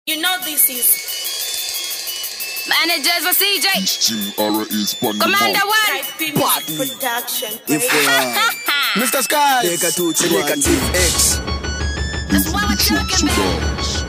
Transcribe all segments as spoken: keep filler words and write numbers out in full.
You know this is managers for C J. Jim Ara is Commander One. Type production. If we are Mister Skies, Negative Negative X. That's what we're talking about.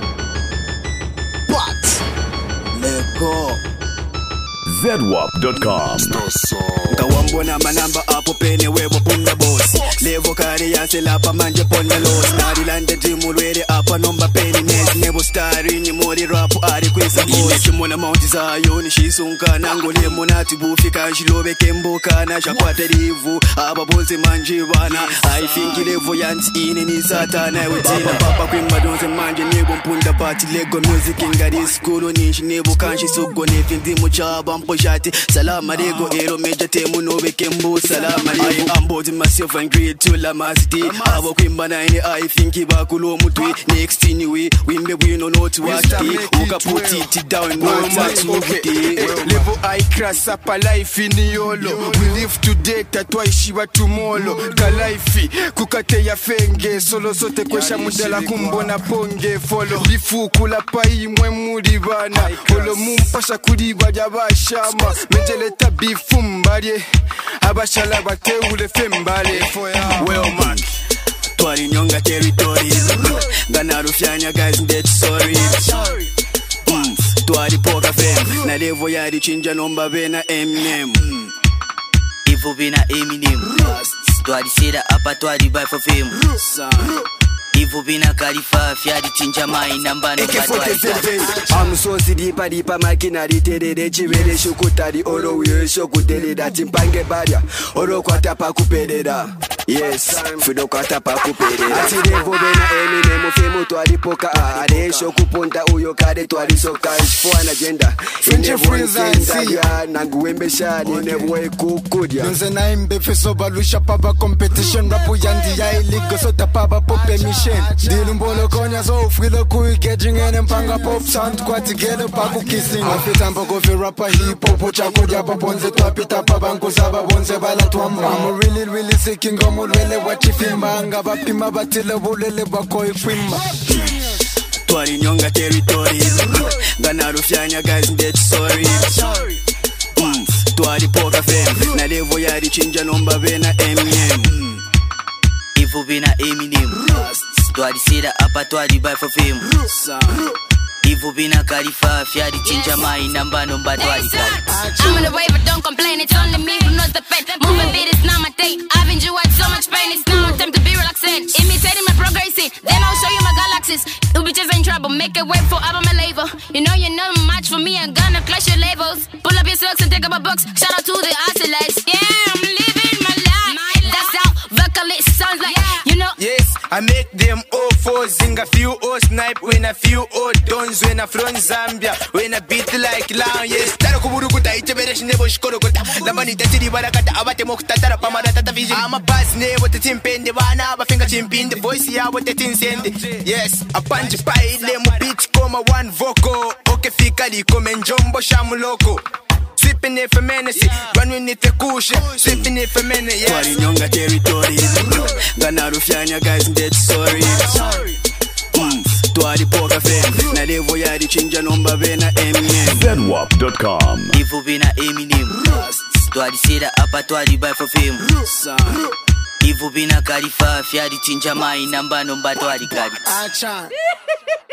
What? Let go. zedwap dot com. Kawambona manamba apo pene webo punda boss. Levo kari yanse lapa manje ponme los. Nari lande dimulwere apa nomba peni nes. Nebo stari ni mori rapu ari kweza boss. Ine chimona mounti zayo ni shisunka. Nango le monati bufi kanjilobe kemboka. Na shakwate rivu aba bonse manje bana. I think levo yansi ine ni satana. Wetila papa kwimba donse manje nebo mpunda party. Lego music ingari skulu nishi nebo kanshi sugo nefi ndimu chaba mposhati. Salama rego ero meja temu no bekembo. Salama rego ambodi myself and great to la masity. Abo kwimba na ini I think ibakulo mutwi. Next anyway wimbe wino no to wati. Uka put it down no touch movie. Level I crash up a life in yolo. We live today tatwa ishiba tomorrow. Ka life kukate ya fenge. Solo sote kwesha mudela kumbona ponge follow. Bifu kula pai mwe muri bana. Olo mumpasha kuriba jabashama. Mejeleta bifu mbalie. Abashala bate ule fembale. Well man, twari nyonga territories. Gana rufyanya guys dead sorry. Mm. Twari poka fem. Na levo yadi chinja nomba bena Eminem. Ivo bena Eminem. Twari seda apa twari buy for fame. Ivo bina Khalifa fiadi chinja mai namba no twari. I'm so sidipa dipa makina ritere de chivere shukutari oro wiyo shokutele da timpange baria. Oro kwata pa kupededa. Yes, fido kwata pa kupededa. Ati devo bena Eminem ufemu twari poka are shokuponta uyo kade twari soka for an agenda. Finje freeza nsi nanguembe shadi nevo ekukudia. Nze na imbe feso balusha paba competition rapu yandi ya iligo sota paba pope mission. Dilumbolo konya so frilo kui getting in mpanga pop sound kwa together paku kissing. Afita mpoko fi rapper hip hop ucha kudia paponze twapita pabanku saba bonze bala tuamba. I'm really really seeking omulwele wachifimba anga bapima batile bulele bako ifimba. Twari nyonga territories. Gana rufyanya guys dead sorry. Mm. Twari poka fem. Na levo yadi chinja nomba bena Eminem. Ivo bina Eminem. Twari seda apa twari buy for fame. Ivo bina Khalifa fiadi chinja mai namba nomba twari kari. I'm on the way but don't complain. It's only me who knows the fate. Moving beat is not my day. I've endured so much pain. It's now time to be relaxed. Imitating my progress. Then I'll show you my galaxies. You bitches in trouble. Make it wait for I'm a label. You know you're not much for me. I'm gonna clash your labels. Pull up your socks and take up a box. Shout out to the oscillates. Yeah, I'm living my life. My life. That's how vocalist sounds like. Yeah. You know. Yes, I make them all four zing a few all snipe when a few all dons when a from Zambia when a beat like loud. Yes, Tarakuburukuta iteberesh nebo shikorokuta. Labani tatiri barakata abate mokta tarapama tata vision. I'm a bass ne with the timpende bana ba finger chimpin the voice ya with the tin send. Yes, a punch pie lemo beat koma one vocal. Okay fikali come njombo shamuloko. Sipping it for menacing, running it the cushion, sipping it for minute, yes. Twari nyonga territories. Gana rufyanya guys dead sorry. Mm. Twari poka fem. Na levo yadi chinja nomba bena Eminem. zedwap dot com. Ivo bina Eminem. Twari seda apa twari buy for fame. Son. Ivo bina Khalifa fiadi chinja mai namba nomba twari kari. Acha.